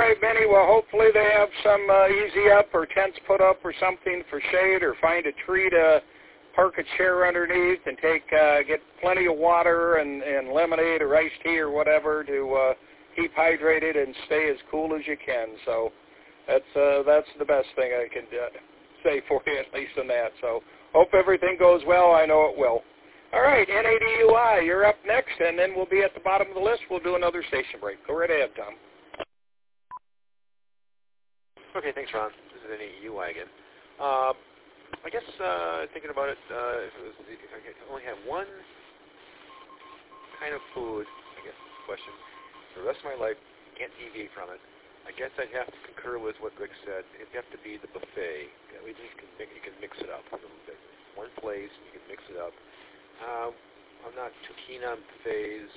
right, Benny. Well, hopefully they have some easy up or tents put up or something for shade, or find a tree to park a chair underneath and get plenty of water and lemonade or iced tea or whatever to keep hydrated and stay as cool as you can. So that's the best thing I can say for you, at least in that. So hope everything goes well. I know it will. All right, NADUI, you're up next, and then we'll be at the bottom of the list. We'll do another station break. Go right ahead, Tom. Okay, thanks, Ron. This is NADUI again. I guess thinking about it, if I could only have one kind of food, I guess is the question, for the rest of my life, can't deviate from it, I guess I'd have to concur with what Greg said. It'd have to be the buffet. At least you can mix it up a little bit. One place, you can mix it up. I'm not too keen on buffets.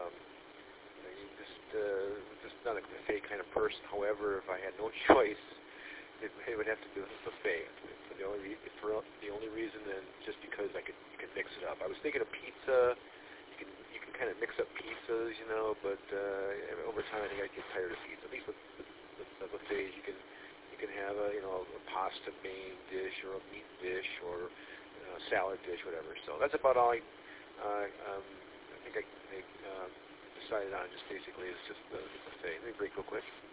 Just not a buffet kind of person. However, if I had no choice, it would have to be a buffet. For the only reason, and just because you can mix it up. I was thinking of pizza. You can kind of mix up pizzas, but over time I think I'd get tired of pizza. At least with the buffets, you can have a pasta main dish or a meat dish or a salad dish, whatever. So that's about all I think I decided on. Just basically, it's just the buffet. Let me break real quick.